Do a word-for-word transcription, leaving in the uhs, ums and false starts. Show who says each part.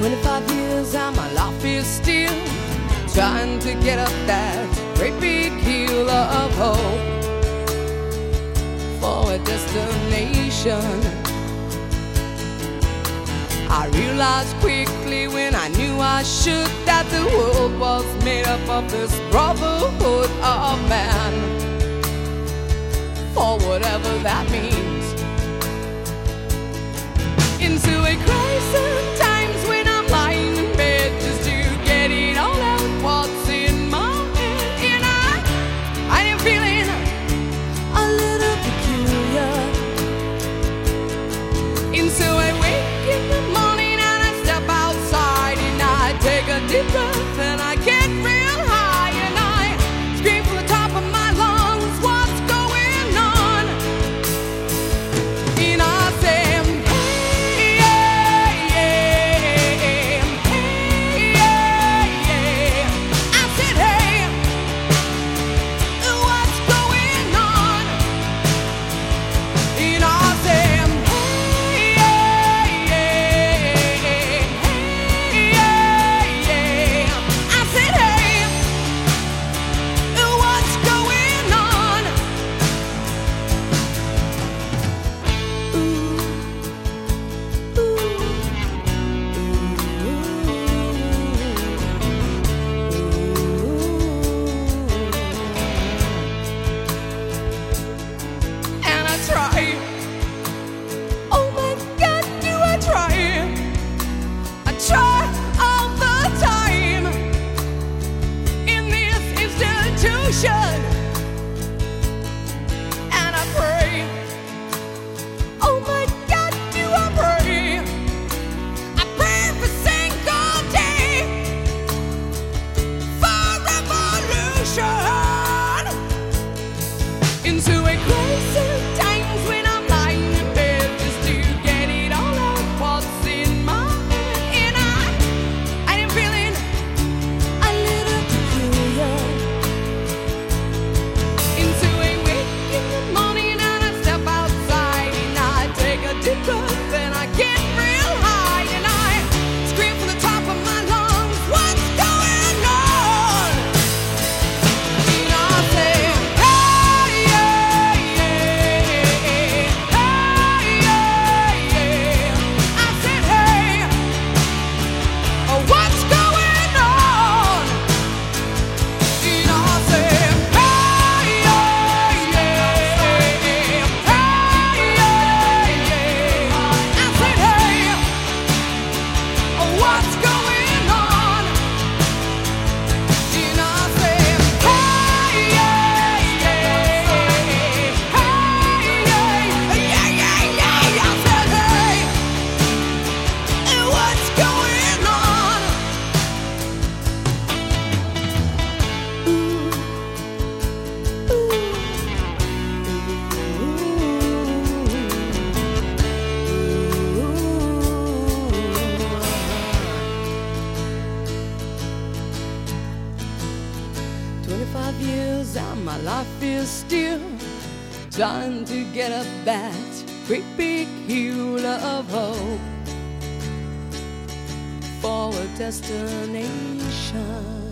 Speaker 1: Twenty-five years and my life is still trying to get up that great big hill of hope for a destination. I realized quickly when I knew I should that the world was made up of this brotherhood of man, for whatever that means. Into a crisis times when I'm lying in bed just to get it all out what's in my head, and I, I am feeling a little peculiar. Into a wake in the morning and I step outside and I take a deep breath and I get real high and I scream from the top of my lungs, what's going on? And I say, hey, yeah, yeah, hey, yeah, yeah. I said, hey, what's going on? And I said, and I pray, oh my God, do I pray, I pray every single day for revolution. Into a crisis times when I'm lying in bed just to get it all out what's in my head, and I, I am feeling a little peculiar. Into a wake in the morning and I step outside and I take a deep breath and I get real high and I scream from the top of my lungs, what's going on? And I say, hey, yeah, yeah, hey, yeah, yeah. I said, hey, what's going on? And I say, what's going on? And I say, hey, yeah, yeah, hey, yeah, yeah, yeah, yeah. I said, hey, what's going on? Twenty-five years and my life is still trying to get up that great big hill of hope for a destination.